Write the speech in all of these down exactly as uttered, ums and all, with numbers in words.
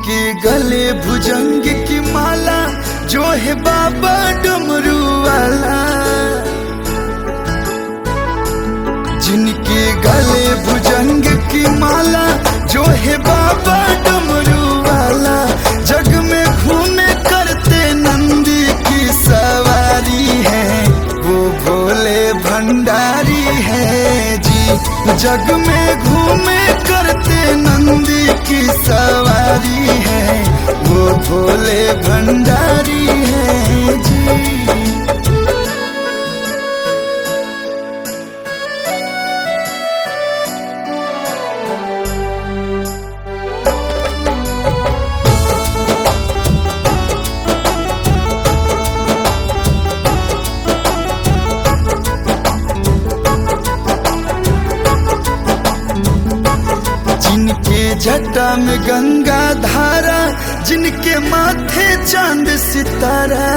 जिनके गले भुजंग की माला जो है बाबा डमरू वाला, जिनके गले भुजंग की माला जो है बाबा डमरू वाला, जग में घूमे करते नंदी की सवारी है, वो भोले भंडारी है जी। जग में घूमे करते नंदी की सवारी है, वो भोले भंडारी है जी। जिनके जटा में गंगा धारा, जिनके माथे चांद सितारा,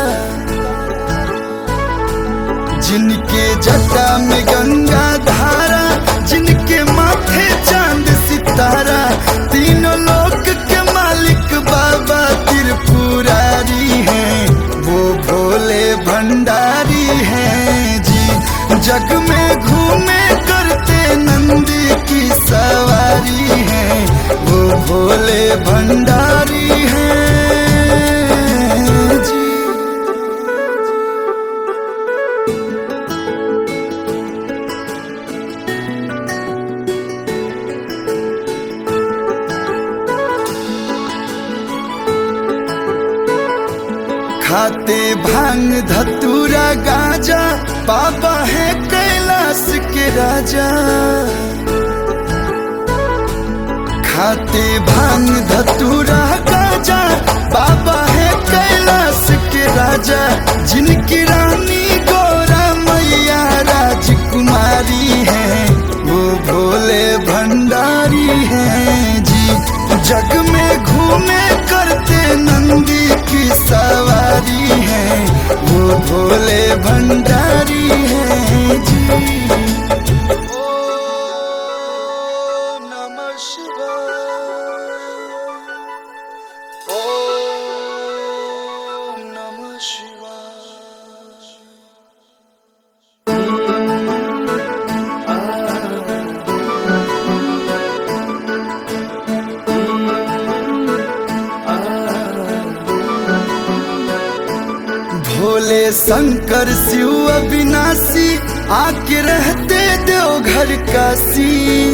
जिनके जटा में गंगा धारा, जिनके माथे चांद सितारा, तीनों लोक के मालिक बाबा त्रिपुरारी हैं, वो भोले भंडारी हैं जी। जग में घूमे करते नंदी की सवारी है, वो भोले भंडारी हैं जी। खाते भांग धतूरा गाजा, बाबा है कैलाश के राजा। खाते भांग धतूरा गाजा, बाबा है कैलाश के राजा, जिनकी रानी गौरा मैया राजकुमारी है, वो भोले भंडारी हैं जी। जग में घूमे करते नंदी की सवारी है, वो भोले भंडारी हैं जी। भोले शंकर शिव अविनाशी, आके रहते देवघर काशी।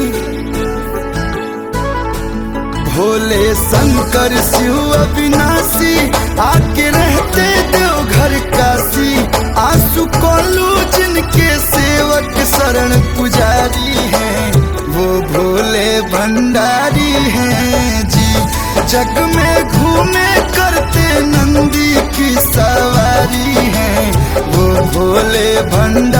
भोले शंकर शिव अविनाशी, आके रहते देवघर काशी। आंसू कोलू जिनके सेवक शरण पुजारी हैं, वो भोले भंडारी हैं जी। जग में घूमे करते नंदी की सवारी है, वो भोले भंडारी